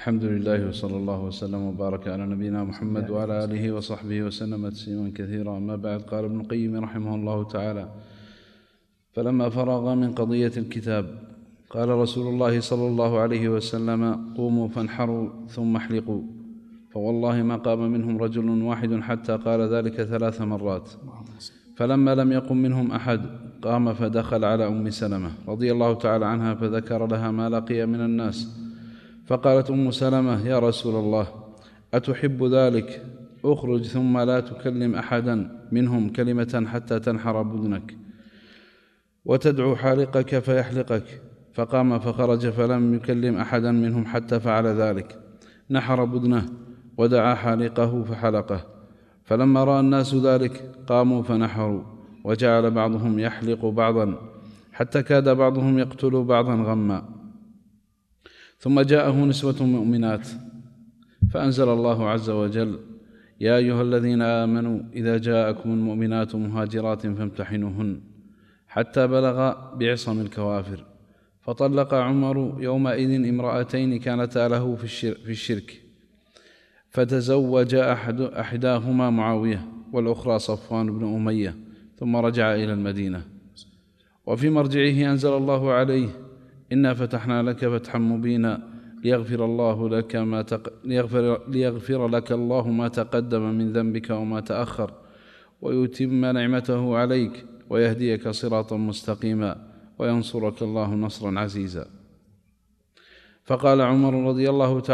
الحمد لله وصلى الله وسلم وبارك على نبينا محمد وعلى آله وصحبه وسلم تسليما كثيرا. أما بعد، قال ابن القيم رحمه الله تعالى: فلما فرغ من قضية الكتاب قال رسول الله صلى الله عليه وسلم: قوموا فانحروا ثم احلقوا، فوالله ما قام منهم رجل واحد حتى قال ذلك 3 مرات. فلما لم يقم منهم أحد قام فدخل على أم سلمة رضي الله تعالى عنها فذكر لها ما لقي من الناس، فقالت أم سلمة: يا رسول الله، أتحب ذلك؟ أخرج ثم لا تكلم أحدا منهم كلمة حتى تنحر بدنك وتدعو حالقك فيحلقك. فقام فخرج فلم يكلم أحدا منهم حتى فعل ذلك، نحر بدنه ودعا حالقه فحلقه. فلما رأى الناس ذلك قاموا فنحروا، وجعل بعضهم يحلق بعضا حتى كاد بعضهم يقتل بعضا غما. ثم جاءه نسوة مؤمنات فأنزل الله عز وجل: يا أيها الذين آمنوا إذا جاءكم المؤمنات مهاجرات فامتحنوهن حتى بلغ بعصم الكوافر. فطلق عمر يومئذ امرأتين كانتا له في الشرك، فتزوج أحداهما معاوية والأخرى صفوان بن أمية، ثم رجع إلى المدينة. وفي مرجعه أنزل الله عليه: إنا فتحنا لك فتحا مبينا ليغفر لك الله ما تقدم من ذنبك وما تأخر ويتم نعمته عليك ويهديك صراطا مستقيما وينصرك الله نصرا عزيزا. فقال عمر رضي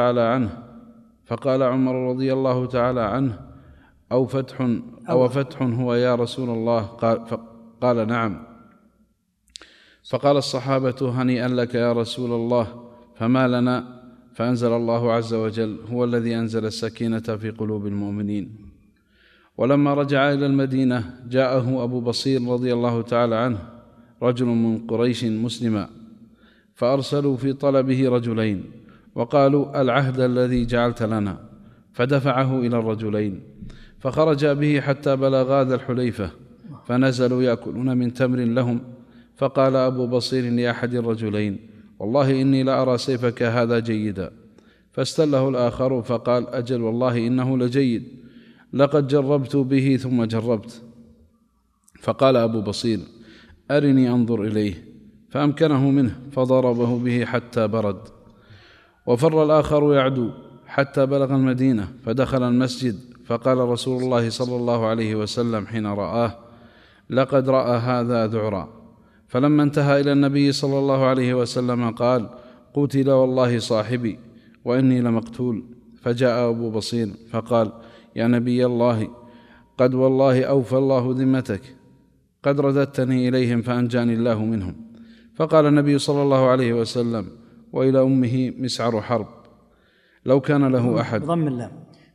الله تعالى عنه: أو فتح هو يا رسول الله؟ قال: نعم. فقال الصحابة: هنيئا لك يا رسول الله، فما لنا؟ فأنزل الله عز وجل: هو الذي أنزل السكينة في قلوب المؤمنين. ولما رجع إلى المدينة جاءه أبو بصير رضي الله تعالى عنه رجل من قريش مسلما، فأرسلوا في طلبه رجلين وقالوا: العهد الذي جعلت لنا. فدفعه إلى الرجلين فخرجا به حتى بلغا ذا الحليفة، فنزلوا يأكلون من تمر لهم. فقال أبو بصير لأحد الرجلين: والله إني لأرى سيفك هذا جيدا. فاستله الآخر فقال: أجل والله إنه لجيد، لقد جربت به ثم جربت. فقال أبو بصير: أرني أنظر إليه. فأمكنه منه فضربه به حتى برد. وفر الآخر يعدو حتى بلغ المدينة، فدخل المسجد، فقال رسول الله صلى الله عليه وسلم حين رآه: لقد رأى هذا ذعرا. فلما انتهى إلى النبي صلى الله عليه وسلم قال: قتل والله صاحبي وإني لمقتول. فجاء أبو بصير فقال: يا نبي الله، قد والله أوفى الله ذمتك، قد رددتني إليهم فأنجاني الله منهم. فقال النبي صلى الله عليه وسلم: وإلى أمه مسعر حرب لو كان له أحد. ضم اللام.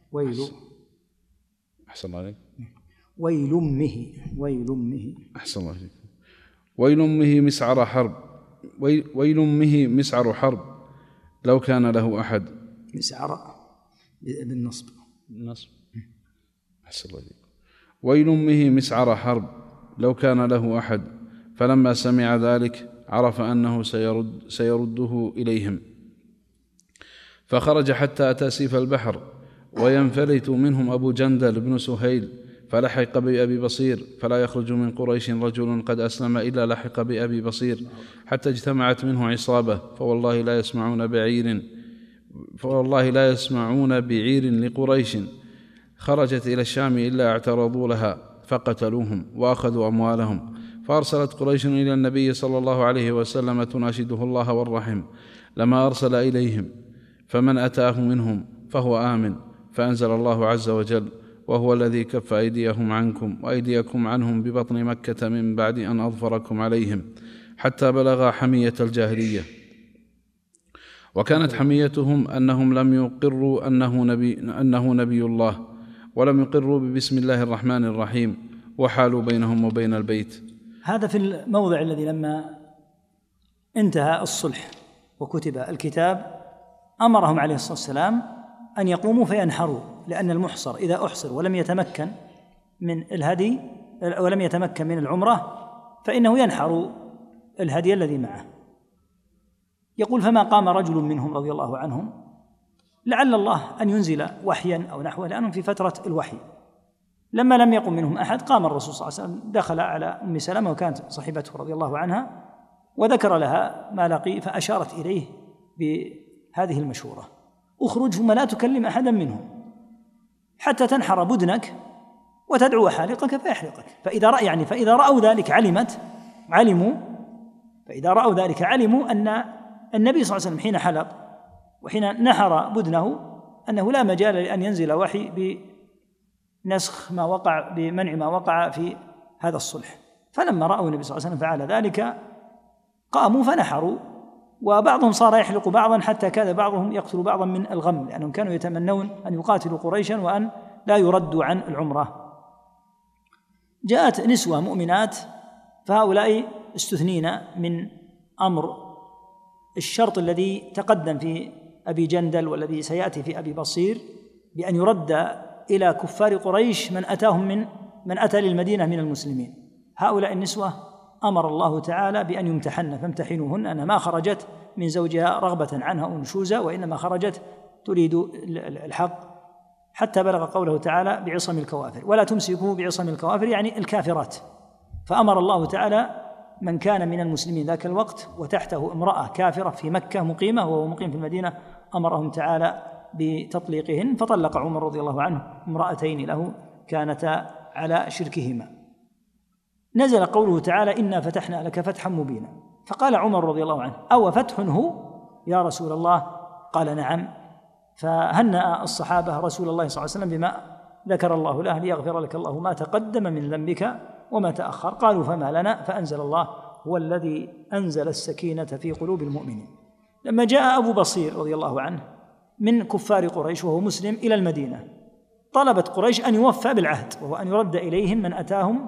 أحسن الله عليك. ويل أمه. أحسن الله عليك. ويل أمه مسعر حرب. ويل أمه مسعر حرب لو كان له أحد. مسعر بالنصب. أحسن الله عليك. ويل أمه مسعر حرب لو كان له أحد. فلما سمع ذلك عرف أنه سيرده إليهم، فخرج حتى أتى سيف البحر، وينفلت منهم أبو جندل بن سهيل، فلحق بأبي بصير، فلا يخرج من قريش رجل قد أسلم إلا لحق بأبي بصير، حتى اجتمعت منه عصابة، فوالله لا يسمعون بعير لقريش خرجت إلى الشام إلا اعترضوا لها فقتلوهم وأخذوا أموالهم. فأرسلت قريش إلى النبي صلى الله عليه وسلم تناشده الله والرحم، لما أرسل إليهم، فمن أتاه منهم فهو آمن. فأنزل الله عز وجل: وهو الذي كف أيديهم عنكم وأيديكم عنهم ببطن مكة من بعد أن أظفركم عليهم حتى بلغ حمية الجاهلية. وكانت حميتهم أنهم لم يقروا أنه نبي الله، ولم يقروا ببسم الله الرحمن الرحيم، وحالوا بينهم وبين البيت. هذا في الموضع الذي لما انتهى الصلح وكتب الكتاب أمرهم عليه الصلاة والسلام أن يقوموا فينحروا، لأن المحصر إذا أحصر ولم يتمكن من الهدي ولم يتمكن من العمرة فإنه ينحر الهدي الذي معه. يقول: فما قام رجل منهم رضي الله عنهم لعل الله أن ينزل وحيا أو نحوه، لأنهم في فترة الوحي. لما لم يقم منهم أحد قام الرسول صلى الله عليه وسلم، دخل على أم سلمة وكانت صاحبته رضي الله عنها، وذكر لها ما لقي، فأشارت إليه بهذه المشورة: اخرج ثم لا تكلم أحدا منهم حتى تنحر بدنك وتدعو حالقك فيحرقك. فإذا رأوا ذلك علموا أن النبي صلى الله عليه وسلم حين حلق وحين نحر بدنه أنه لا مجال لأن ينزل وحي بنسخ ما وقع، بمنع ما وقع في هذا الصلح. فلما رأوا النبي صلى الله عليه وسلم فعل ذلك قاموا فنحروا، وبعضهم صار يحلق بعضا حتى كاد بعضهم يقتل بعضا من الغم، لأنهم كانوا يتمنون أن يقاتلوا قريشا وأن لا يردوا عن العمرة. جاءت نسوة مؤمنات، فهؤلاء استثنين من أمر الشرط الذي تقدم في أبي جندل والذي سيأتي في أبي بصير، بأن يرد إلى كفار قريش من أتى للمدينة من المسلمين. هؤلاء النسوة أمر الله تعالى بأن يمتحن، فامتحنوهن، أنها ما خرجت من زوجها رغبة عنها أو نشوزا، وإنما خرجت تريد الحق، حتى بلغ قوله تعالى: بعصم الكوافر، ولا تمسكوا بعصم الكوافر، يعني الكافرات. فأمر الله تعالى من كان من المسلمين ذاك الوقت وتحته امرأة كافرة في مكة مقيمة وهو مقيم في المدينة، أمرهم تعالى بتطليقهن، فطلق عمر رضي الله عنه امرأتين له كانتا على شركهما. نزل قوله تعالى: إنا فتحنا لك فتحا مبينا. فقال عمر رضي الله عنه: أو فتح هو يا رسول الله؟ قال: نعم. فهنأ الصحابة رسول الله صلى الله عليه وسلم بما ذكر الله له: ليغفر لك الله ما تقدم من ذنبك وما تأخر. قالوا: فما لنا؟ فأنزل الله: هو الذي أنزل السكينة في قلوب المؤمنين. لما جاء أبو بصير رضي الله عنه من كفار قريش وهو مسلم إلى المدينة، طلبت قريش أن يوفى بالعهد، وهو أن يرد إليهم من أتاهم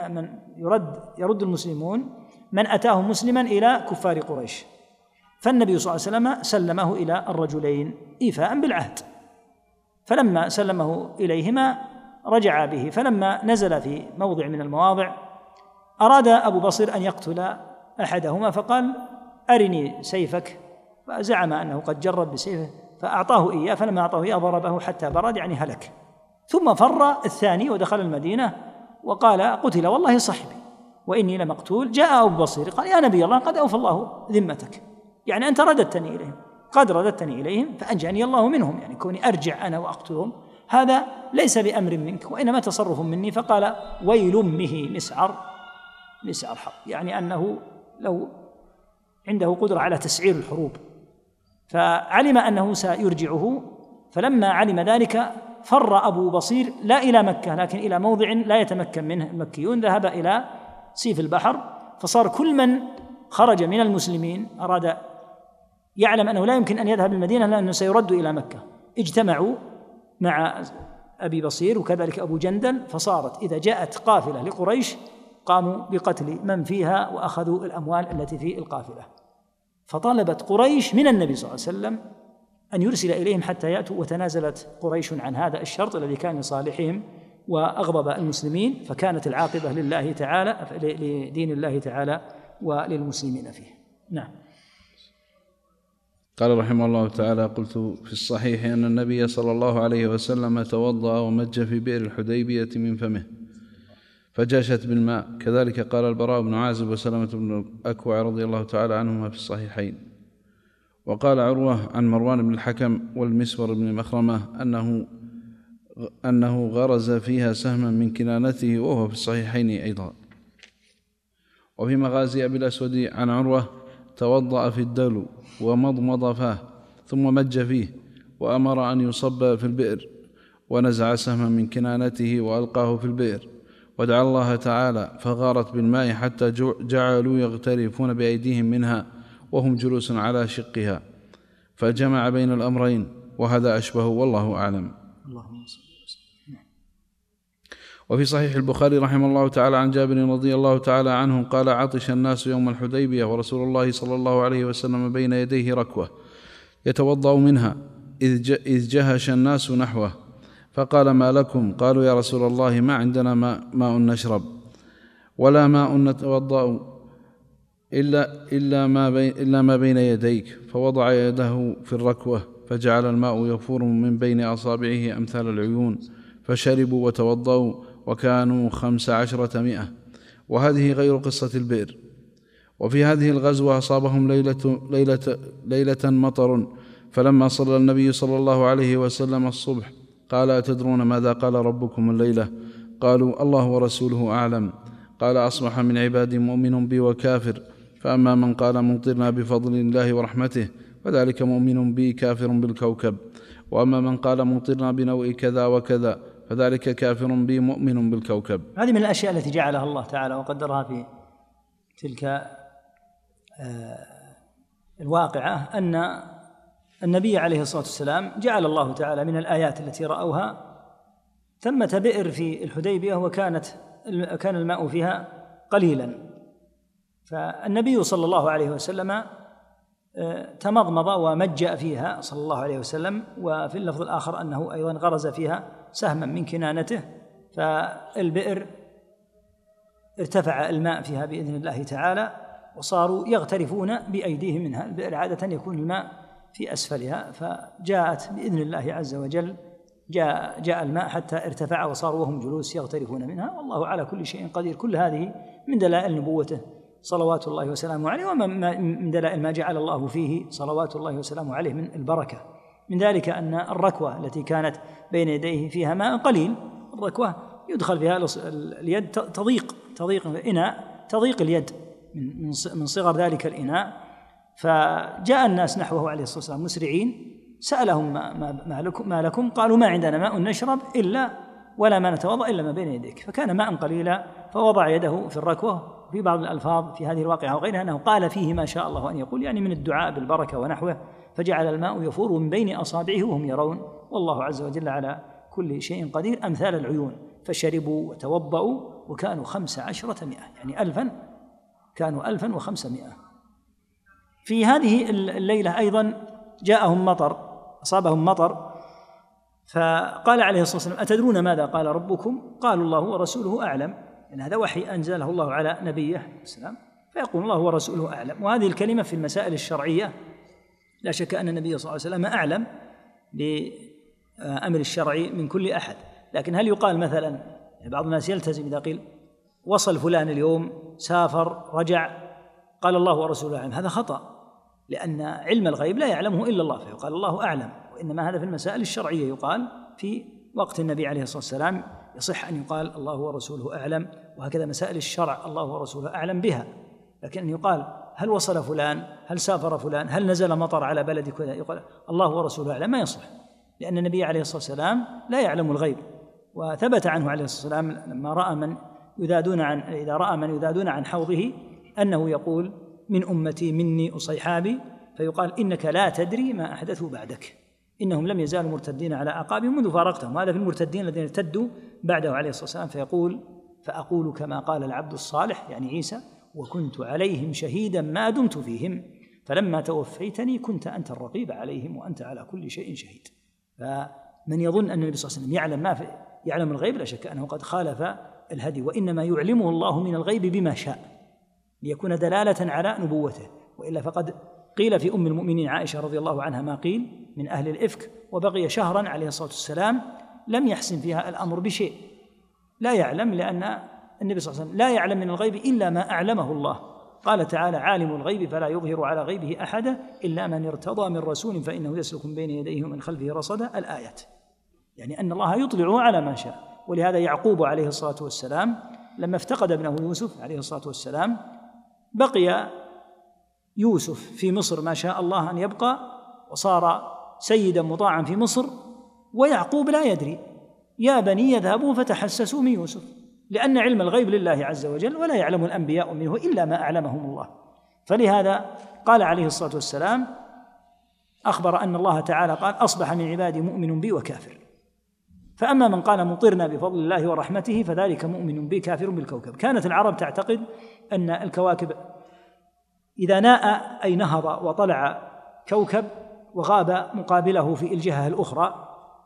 يرد المسلمون من أتاهم مسلما إلى كفار قريش. فالنبي صلى الله عليه وسلم سلمه إلى الرجلين إيفاء بالعهد، فلما سلمه إليهما رجع به. فلما نزل في موضع من المواضع أراد أبو بصير أن يقتل أحدهما، فقال: أرني سيفك. فزعم أنه قد جرب بسيفه، فأعطاه إياه، فلما أعطاه إياه ضربه حتى برد، يعني هلك. ثم فر الثاني ودخل المدينة وقال: قتل والله صاحبي وإني لمقتول. جاء أبو بصير قال: يا نبي الله، قد أوفى الله ذمتك، يعني أنت رددتني إليهم، قد رددتني إليهم فأنجاني الله منهم، يعني كوني أرجع أنا وأقتلهم هذا ليس بأمر منك وإنما تصرف مني. فقال: ويل أمه مسعر حرب، يعني أنه لو عنده قدرة على تسعير الحروب. فعلم أنه سيرجعه، فلما علم ذلك فر أبو بصير لا إلى مكة لكن إلى موضع لا يتمكن منه المكيون، ذهب إلى سيف البحر. فصار كل من خرج من المسلمين أراد يعلم أنه لا يمكن أن يذهب المدينة لأنه سيرد إلى مكة، اجتمعوا مع أبي بصير وكذلك أبو جندل، فصارت إذا جاءت قافلة لقريش قاموا بقتل من فيها وأخذوا الأموال التي في القافلة. فطلبت قريش من النبي صلى الله عليه وسلم أن يرسل إليهم حتى يأتوا، وتنازلت قريش عن هذا الشرط الذي كان لصالحهم وأغضب المسلمين، فكانت العاقبة لله تعالى، لدين الله تعالى وللمسلمين فيه. نعم. قال رحمه الله تعالى: قلت في الصحيح أن النبي صلى الله عليه وسلم توضأ ومج في بئر الحديبية من فمه فجاشت بالماء. كذلك قال البراء بن عازب وسلمة بن الأكوع رضي الله تعالى عنهما في الصحيحين. وقال عروة عن مروان بن الحكم والمسور بن مخرمة أنه غرز فيها سهما من كنانته، وهو في الصحيحين أيضا. وفي مغازي أبي الأسود عن عروة: توضأ في الدلو ومضمض فاه ثم مج فيه، وأمر أن يصب في البئر، ونزع سهما من كنانته وألقاه في البئر، ودعا الله تعالى فغارت بالماء حتى جعلوا يغترفون بأيديهم منها وهم جلوس على شقها، فجمع بين الأمرين، وهذا أشبه والله أعلم. وفي صحيح البخاري رحمه الله تعالى عن جابر رضي الله تعالى عنه قال: عطش الناس يوم الحديبية ورسول الله صلى الله عليه وسلم بين يديه ركوة يتوضأ منها، إذ جهش الناس نحوه، فقال: ما لكم؟ قالوا: يا رسول الله، ما عندنا ماء نشرب ولا ماء نتوضأ إلا ما بين يديك. فوضع يده في الركوة فجعل الماء يفور من بين أصابعه أمثال العيون، فشربوا وتوضأوا وكانوا 15 وهذه غير قصة البئر. وفي هذه الغزوة أصابهم ليلة مطر، فلما صلى النبي صلى الله عليه وسلم الصبح قال: أتدرون ماذا قال ربكم الليلة؟ قالوا: الله ورسوله أعلم. قال: أصبح من عبادي مؤمن بي وكافر، فأما من قال مطرنا بفضل الله ورحمته فذلك مؤمن بي كافر بالكوكب، وأما من قال مطرنا بنوء كذا وكذا فذلك كافر بي مؤمن بالكوكب. هذه من الأشياء التي جعلها الله تعالى وقدرها في تلك الواقعة أن النبي عليه الصلاة والسلام جعل الله تعالى من الآيات التي رأوها ثمة بئر في الحديبية كان الماء فيها قليلا، فالنبي صلى الله عليه وسلم تمضمض ومجأ فيها صلى الله عليه وسلم، وفي اللفظ الآخر أنه أيضا غرز فيها سهما من كنانته، فالبئر ارتفع الماء فيها بإذن الله تعالى وصاروا يغترفون بأيديهم منها. البئر عادة يكون الماء في أسفلها، فجاءت بإذن الله عز وجل جاء الماء حتى ارتفع وصاروا وهم جلوس يغترفون منها، والله على كل شيء قدير. كل هذه من دلائل نبوته صلوات الله وسلامه عليه، ومن دلائل ما جعل الله فيه صلوات الله وسلامه عليه من البركة. من ذلك أن الركوة التي كانت بين يديه فيها ماء قليل، الركوة يدخل فيها اليد تضيق الإناء، تضيق اليد من صغر ذلك الإناء، فجاء الناس نحوه عليه الصلاة والسلام مسرعين، سألهم ما لكم؟ قالوا: ما عندنا ماء نشرب ولا ما نتوضأ إلا ما بين يديك. فكان ماء قليلا فوضع يده في الركوة. في بعض الألفاظ في هذه الواقعة وغيرها أنه قال فيه ما شاء الله أن يقول، يعني من الدعاء بالبركة ونحوه، فجعل الماء يفور من بين أصابعه وهم يرون، والله عز وجل على كل شيء قدير أمثال العيون. فشربوا وتوضأوا وكانوا 15 يعني 1000، كانوا 1500. في هذه الليلة أيضا جاءهم مطر، أصابهم مطر، فقال عليه الصلاة والسلام: أتدرون ماذا قال ربكم؟ قالوا: الله ورسوله أعلم. يعني هذا وحي أنزله الله على نبيه السلام، فيقول الله ورسوله أعلم. وهذه الكلمة في المسائل الشرعية لا شك أن النبي صلى الله عليه وسلم أعلم بأمر الشرعي من كل أحد، لكن هل يقال مثلا بعض الناس يلتزم إذا قيل وصل فلان اليوم، سافر، رجع، قال الله ورسوله أعلم؟ هذا خطأ، لأن علم الغيب لا يعلمه إلا الله، فيقال الله أعلم. وإنما هذا في المسائل الشرعية يقال في وقت النبي عليه الصلاة والسلام، يصح أن يقال الله ورسوله أعلم، وهكذا مسائل الشرع الله ورسوله أعلم بها. لكن أن يقال هل وصل فلان، هل سافر فلان، هل نزل مطر على بلد كذا، يقال الله ورسوله أعلم، ما يصح، لأن النبي عليه الصلاة والسلام لا يعلم الغيب. وثبت عنه عليه الصلاة والسلام لما رأى إذا رأى من يذادون عن حوضه أنه يقول: من أمتي مني أصيحابي، فيقال: إنك لا تدري ما أحدثوا بعدك، إنهم لم يزالوا مرتدين على أعقابهم منذ فارقتهم. هذا في المرتدين الذين ارتدوا بعده عليه الصلاة والسلام، فيقول: فأقول كما قال العبد الصالح يعني عيسى: وكنت عليهم شهيدا ما دمت فيهم، فلما توفيتني كنت أنت الرقيب عليهم وأنت على كل شيء شهيد. فمن يظن أن النبي صلى الله عليه وسلم يعلم الغيب لا شك أنه قد خالف الهدي، وإنما يعلمه الله من الغيب بما شاء ليكون دلالة على نبوته. وإلا فقد قيل في أم المؤمنين عائشة رضي الله عنها ما قيل من أهل الإفك، وبقي شهرا عليه الصلاة والسلام لم يحسن فيها الأمر بشيء، لا يعلم، لأن النبي صلى الله عليه وسلم لا يعلم من الغيب إلا ما أعلمه الله. قال تعالى: عالم الغيب فلا يظهر على غيبه أحدا إلا من ارتضى من رسول فإنه يسلك من بين يديه ومن خلفه رصدا، الآيات، يعني أن الله يطلع على ما شاء. ولهذا يعقوب عليه الصلاة والسلام لما افتقد ابنه يوسف عليه الصلاة والسلام بقي يوسف في مصر ما شاء الله أن يبقى، وصار سيدا مطاعا في مصر، ويعقوب لا يدري. يا بني يذهبوا فتحسسوا من يوسف، لأن علم الغيب لله عز وجل، ولا يعلم الأنبياء منه إلا ما أعلمهم الله. فلهذا قال عليه الصلاة والسلام، أخبر أن الله تعالى قال: أصبح من عبادي مؤمن بي وكافر. فأما من قال مطرنا بفضل الله ورحمته فذلك مؤمن بي كافر بالكوكب. كانت العرب تعتقد أن الكواكب إذا ناء أي نهض وطلع كوكب وغاب مقابله في الجهة الأخرى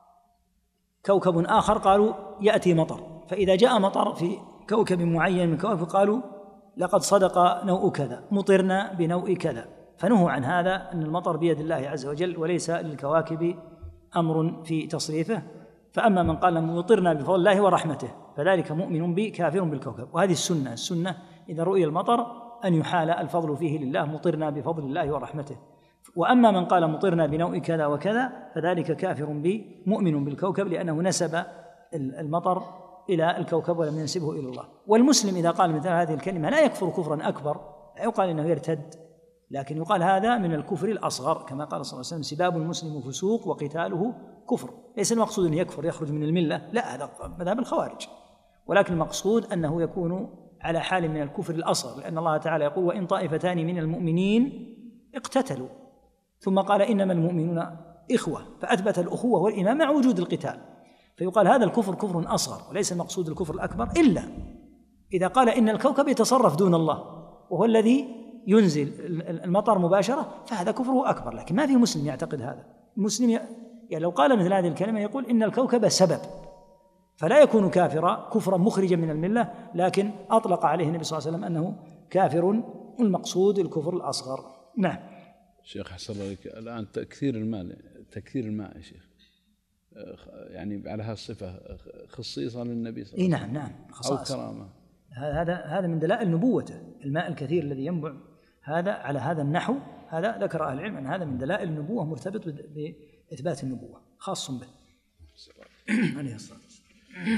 كوكب آخر، قالوا يأتي مطر. فإذا جاء مطر في كوكب معين من كواكب قالوا: لقد صدق نوء كذا، مطرنا بنوء كذا. فنهوا عن هذا، أن المطر بيد الله عز وجل وليس للكواكب أمر في تصريفه. فأما من قال مطرنا بفضل الله ورحمته فذلك مؤمن بي كافر بالكوكب. وهذه السنة إذا رؤي المطر أن يحال الفضل فيه لله، مطرنا بفضل الله ورحمته. وأما من قال مطرنا بنوء كذا وكذا فذلك كافر بي مؤمن بالكوكب، لأنه نسب المطر إلى الكوكب ولم ينسبه إلى الله. والمسلم إذا قال مثل هذه الكلمة لا يكفر كفرا أكبر، لا يقال إنه يرتد، لكن يقال هذا من الكفر الأصغر، كما قال صلى الله عليه وسلم: سباب المسلم فسوق وقتاله كفر. ليس المقصود أن يكفر يخرج من الملة، لا، هذا مذهب الخوارج، ولكن المقصود أنه يكون على حال من الكفر الأصغر، لأن الله تعالى يقول: وإن طائفتان من المؤمنين اقتتلوا، ثم قال: إنما المؤمنون إخوة، فأثبت الأخوة والإيمان مع وجود القتال. فيقال هذا الكفر كفر أصغر، وليس المقصود الكفر الأكبر، إلا إذا قال إن الكوكب يتصرف دون الله وهو الذي ينزل المطر مباشرة، فهذا كفره أكبر. لكن ما في مسلم يعتقد هذا. المسلم يعني لو قال مثل هذه الكلمة يقول إن الكوكب سبب، فلا يكون كافرا كفرا مخرجا من الملة، لكن أطلق عليه النبي صلى الله عليه وسلم أنه كافر، المقصود الكفر الأصغر. نعم. شيخ حسن الله عليك، الآن تكثير الماء يا شيخ، يعني على هالصفة خصيصا للنبي صلى الله عليه وسلم. نعم خصائص أو كرامة. هذا من دلائل نبوته، الماء الكثير الذي ينبع هذا على هذا النحو، هذا ذكر أهل العلم أن هذا من دلائل النبوة، مرتبط بإثبات النبوة، خاص به عليه الصلاة والسلام.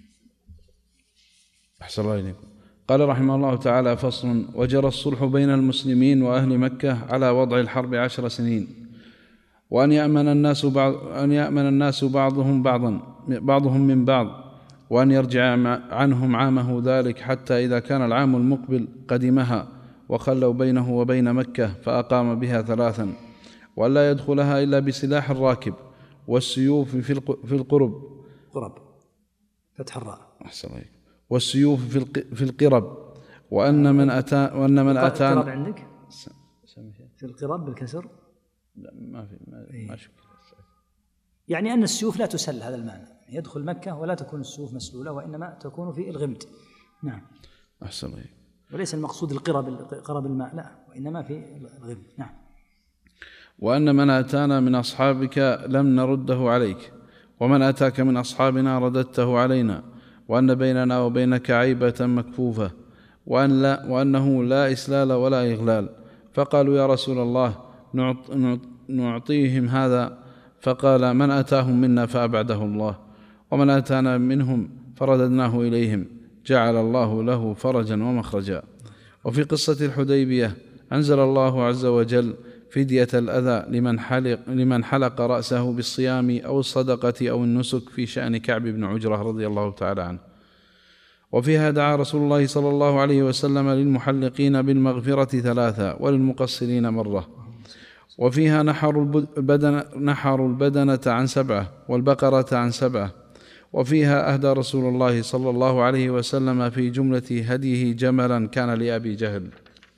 أحسن الله إليكم. قال رحمه الله تعالى: فصل: وجرى الصلح بين المسلمين وأهل مكة على وضع الحرب 10 سنين، وأن يأمن الناس بعضهم من بعض، وأن يرجع عنهم عامه ذلك، حتى إذا كان العام المقبل قدمها، وخلوا بينه وبين مكة، فأقام بها 3، وأن لا يدخلها إلا بسلاح الراكب والسيوف في القرب فتح الراء. أحسن الله. والسيوف في القرب، وأن من أتى القرب عندك في القرب بالكسر؟ لا، ما شك. يعني أن السيوف لا تسل، هذا المعنى، يدخل مكة ولا تكون السيوف مسلولة، وإنما تكون في الغمد. نعم. أحسن الله. وليس المقصود قرب الماء، لا، وإنما في الغمد. نعم. وأن من أتانا من أصحابك لم نرده عليك، ومن أتاك من أصحابنا رددته علينا، وأن بيننا وبينك عيبة مكفوفة، وأنه لا إسلال ولا إغلال. فقالوا: يا رسول الله، نعطيهم هذا؟ فقال: من أتاهم منا فأبعده الله، ومن أتانا منهم فرددناه إليهم، جعل الله له فرجا ومخرجا. وفي قصة الحديبية أنزل الله عز وجل فدية الأذى لمن حلق رأسه بالصيام أو الصدقة أو النسك، في شأن كعب بن عجرة رضي الله تعالى عنه. وفيها دعا رسول الله صلى الله عليه وسلم للمحلقين بالمغفرة 3، وللمقصرين مرة. وفيها نحروا البدنة عن 7، والبقرة عن 7. وفيها أهدى رسول الله صلى الله عليه وسلم في جملة هديه جملا كان لأبي جهل،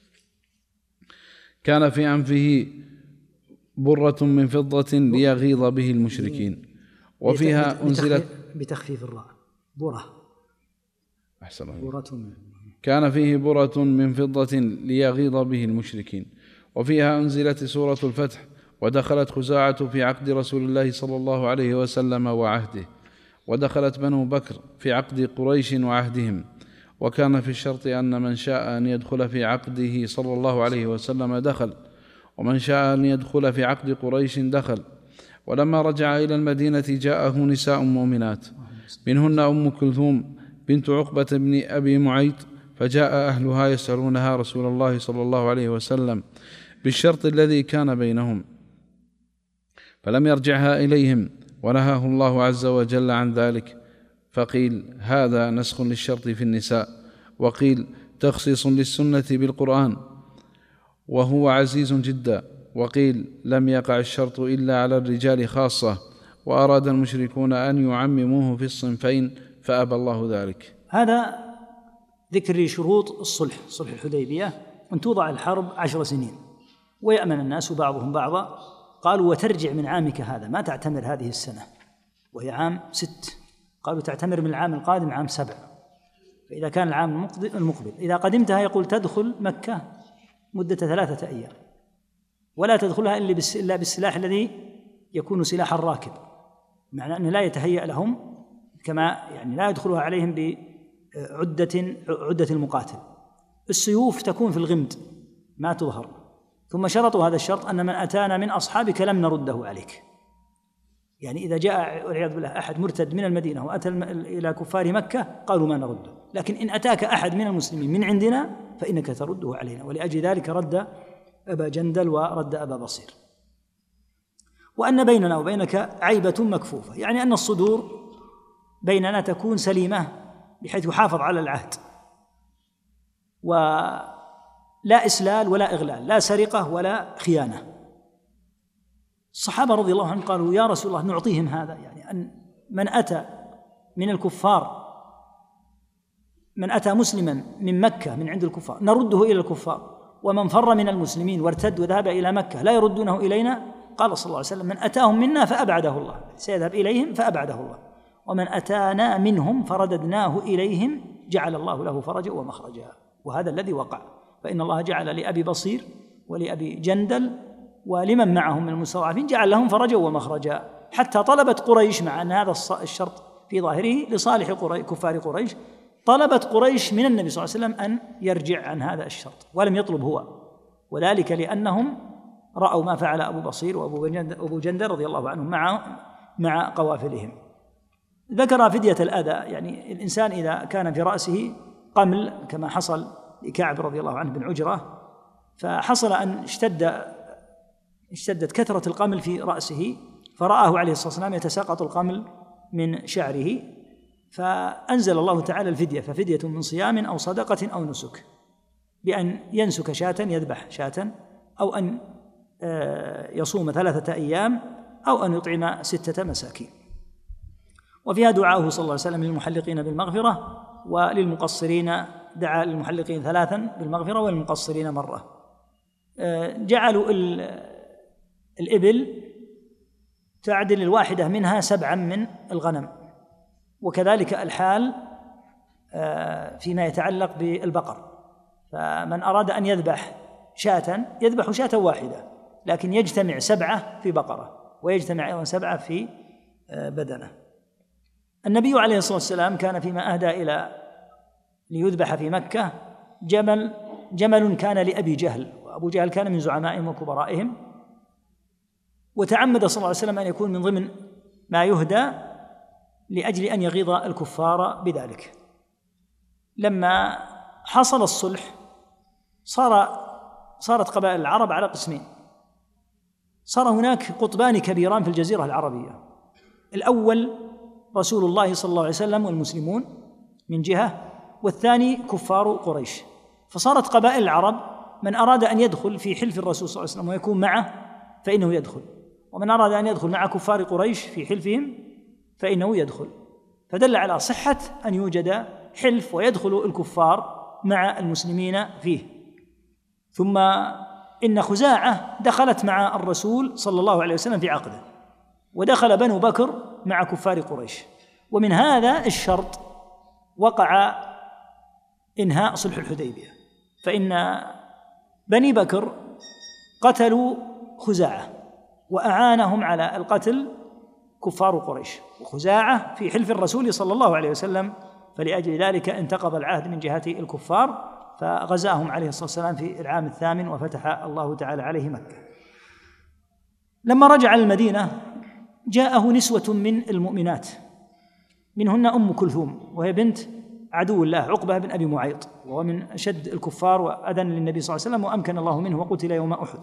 كان في أنفه برة من فضة ليغيظ به المشركين. وفيها أنزلت بتخفيف الراء برة. أحسن الله. كان فيه برة من فضة ليغيظ به المشركين. وفيها أنزلت سورة الفتح: ودخلت خزاعة في عقد رسول الله صلى الله عليه وسلم وعهده، ودخلت بنو بكر في عقد قريش وعهدهم. وكان في الشرط أن من شاء أن يدخل في عقده صلى الله عليه وسلم دخل، ومن شاء أن يدخل في عقد قريش دخل. ولما رجع إلى المدينة جاءه نساء مؤمنات، منهن أم كلثوم بنت عقبة بن أبي معيط، فجاء أهلها يسألونها رسول الله صلى الله عليه وسلم بالشرط الذي كان بينهم، فلم يرجعها إليهم، ونهاه الله عز وجل عن ذلك. فقيل: هذا نسخ للشرط في النساء، وقيل: تخصيص للسنة بالقرآن وهو عزيز جدا، وقيل: لم يقع الشرط إلا على الرجال خاصة، وأراد المشركون أن يعمموه في الصنفين، فأبى الله ذلك. هذا ذكر شروط الصلح، صلح الحديبية، أن توضع الحرب 10 سنين، ويأمن الناس بعضهم بعضا. قالوا: وترجع من عامك هذا، ما تعتمر هذه السنة وهي عام 6، قالوا تعتمر من العام القادم عام 7. فإذا كان العام المقبل إذا قدمتها يقول تدخل مكة مدة 3 أيام، ولا تدخلها إلا بالسلاح الذي يكون سلاح الراكب، معنى أنه لا يتهيأ لهم كما يعني لا يدخلها عليهم بعدة المقاتل. السيوف تكون في الغمد ما تظهر. ثم شرطوا هذا الشرط أن من أتانا من أصحابك لم نرده عليك، يعني إذا جاء والعياذ بالله أحد مرتد من المدينة وأتى إلى كفار مكة قالوا ما نرده، لكن إن أتاك أحد من المسلمين من عندنا فإنك ترده علينا. ولأجل ذلك رد أبا جندل ورد أبا بصير. وأن بيننا وبينك عيبة مكفوفة، يعني أن الصدور بيننا تكون سليمة بحيث يحافظ على العهد، ولا إسلال ولا إغلال، لا سرقة ولا خيانة. الصحابة رضي الله عنهم قالوا يا رسول الله نعطيهم هذا، يعني أن من أتى من الكفار، من أتى مسلما من مكة من عند الكفار نرده إلى الكفار، ومن فر من المسلمين وارتد وذهب إلى مكة لا يردونه إلينا. قال صلى الله عليه وسلم من أتاهم منا فأبعده الله، سيذهب إليهم فأبعده الله، ومن أتانا منهم فرددناه إليهم جعل الله له فرجا ومخرجا. وهذا الذي وقع، فإن الله جعل لأبي بصير ولأبي جندل ولمن معهم من المستضعفين جعل لهم فرجا ومخرجا، حتى طلبت قريش، مع أن هذا الشرط في ظاهره لصالح كفار قريش، طلبت قريش من النبي صلى الله عليه وسلم أن يرجع عن هذا الشرط، ولم يطلب هو، وذلك لأنهم رأوا ما فعل أبو بصير وأبو جندل رضي الله عنهم مع قوافلهم. ذكر فدية الأذى، يعني الإنسان إذا كان في رأسه قمل كما حصل لكعب رضي الله عنه بن عجرة، فحصل أن اشتدت كثرة القمل في رأسه، فرآه عليه الصلاة والسلام يتساقط القمل من شعره، فأنزل الله تعالى الفدية، ففدية من صيام أو صدقة أو نسك، بأن ينسك شاة، يذبح شاة، أو أن يصوم 3 أيام، أو أن يطعم 6 مساكين. وفيها دعاؤه صلى الله عليه وسلم للمحلقين بالمغفرة، وللمقصرين دعا للمحلقين 3 بالمغفرة وللمقصرين مرة. جعلوا الإبل تعدل الواحدة منها 7 من الغنم، وكذلك الحال فيما يتعلق بالبقر، فمن أراد أن يذبح شاة يذبح شاة واحدة، لكن يجتمع 7 في بقرة، ويجتمع أيضا 7 في بدنة. النبي عليه الصلاة والسلام كان فيما أهدى إلى ليذبح في مكة جمل كان لأبي جهل، وأبو جهل كان من زعمائهم وكبرائهم، وتعمد صلى الله عليه وسلم أن يكون من ضمن ما يهدى لأجل أن يغيظ الكفار بذلك. لما حصل الصلح صارت قبائل العرب على قسمين، صار هناك قطبان كبيران في الجزيرة العربية، الأول رسول الله صلى الله عليه وسلم والمسلمون من جهة، والثاني كفار قريش. فصارت قبائل العرب من أراد أن يدخل في حلف الرسول صلى الله عليه وسلم ويكون معه فإنه يدخل، ومن أراد أن يدخل مع كفار قريش في حلفهم فإنه يدخل، فدل على صحة أن يوجد حلف ويدخل الكفار مع المسلمين فيه. ثم إن خزاعة دخلت مع الرسول صلى الله عليه وسلم في عقده، ودخل بنو بكر مع كفار قريش، ومن هذا الشرط وقع إنهاء صلح الحديبية، فإن بني بكر قتلوا خزاعة وأعانهم على القتل كفار قريش، وخزاعة في حلف الرسول صلى الله عليه وسلم، فلأجل ذلك انتقض العهد من جهة الكفار، فغزاهم عليه الصلاة والسلام في العام 8 وفتح الله تعالى عليه مكة. لما رجع المدينة جاءه نسوة من المؤمنات، منهن أم كلثوم وهي بنت عدو الله عقبة بن أبي معيط، وهو من أشد الكفار وأذن للنبي صلى الله عليه وسلم وأمكن الله منه وقتل يوم أحد.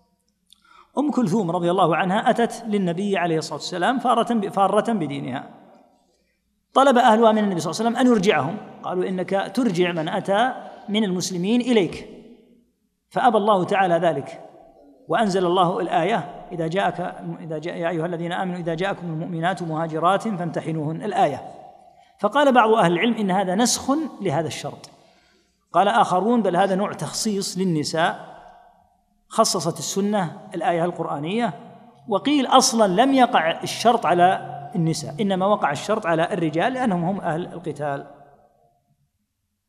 أم كلثوم رضي الله عنها أتت للنبي عليه الصلاة والسلام فارة بدينها، طلب أهلها من النبي صلى الله عليه وسلم أن يرجعهم، قالوا إنك ترجع من أتى من المسلمين إليك، فأبى الله تعالى ذلك، وأنزل الله الآية يا أيها الذين آمنوا إذا جاءكم المؤمنات مهاجرات فامتحنوهن، الآية. فقال بعض أهل العلم إن هذا نسخ لهذا الشرط، قال آخرون بل هذا نوع تخصيص للنساء، خصصت السنة الآية القرآنية، وقيل أصلا لم يقع الشرط على النساء، إنما وقع الشرط على الرجال لأنهم هم أهل القتال.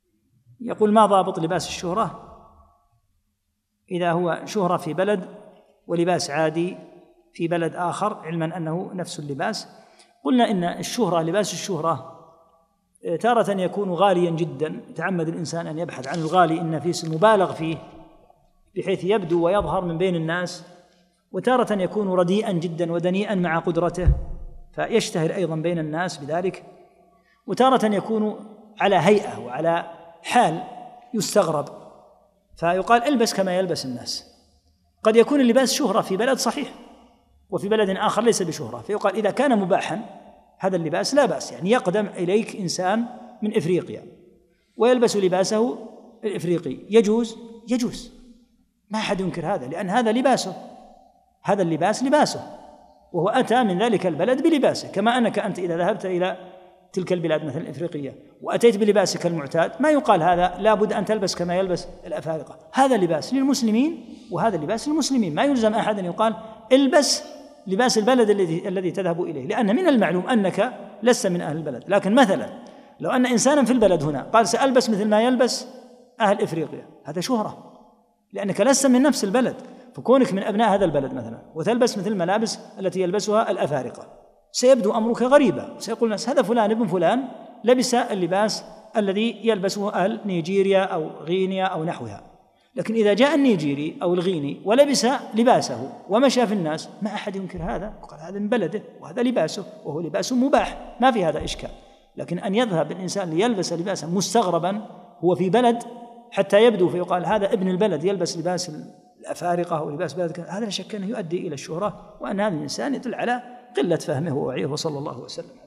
يقول ما ضابط لباس الشهرة إذا هو شهرة في بلد ولباس عادي في بلد آخر علما أنه نفس اللباس. قلنا إن الشهرة، لباس الشهرة تارة يكون غاليا جدا، يتعمد الإنسان أن يبحث عن الغالي النفيس المبالغ فيه بحيث يبدو ويظهر من بين الناس، وتارة يكون رديئا جدا ودنيئا مع قدرته فيشتهر أيضا بين الناس بذلك، وتارة يكون على هيئة وعلى حال يستغرب فيقال البس كما يلبس الناس. قد يكون اللباس شهرة في بلد صحيح وفي بلد آخر ليس بشهرة، فيقال إذا كان مباحا هذا اللباس لا بأس، يعني يقدم إليك إنسان من إفريقيا ويلبس لباسه الإفريقي يجوز، ما أحد ينكر هذا، لأن هذا لباسه، هذا اللباس لباسه، وهو أتى من ذلك البلد بلباسه، كما أنك أنت إذا ذهبت إلى تلك البلاد مثل الإفريقية وأتيت بلباسك المعتاد ما يقال هذا لا بد أن تلبس كما يلبس الأفارقة، هذا لباس للمسلمين وهذا لباس للمسلمين، ما يلزم أحد أن يقال البس لباس البلد الذي تذهب إليه، لأن من المعلوم أنك لست من أهل البلد. لكن مثلا لو أن إنسانا في البلد هنا قال سألبس مثل ما يلبس أهل إفريقيا، هذا شهرة لأنك لست من نفس البلد، فكونك من أبناء هذا البلد مثلا وتلبس مثل الملابس التي يلبسها الأفارقة سيبدو أمرك غريبا، سيقول الناس هذا فلان ابن فلان لبس اللباس الذي يلبسه أهل نيجيريا أو غينيا أو نحوها. لكن إذا جاء النيجيري أو الغيني ولبس لباسه ومشى في الناس ما أحد ينكر هذا، وقال هذا من بلده وهذا لباسه وهو لباس مباح، ما في هذا إشكال. لكن أن يذهب الإنسان ليلبس لباسا مستغربا هو في بلد حتى يبدو فيقال هذا ابن البلد يلبس لباس الأفارقة أو لباس بلد، هذا لا شك أنه يؤدي إلى الشهرة، وأن هذا الإنسان يدل على قلة فهمه ووعيه، وصلى الله وسلم.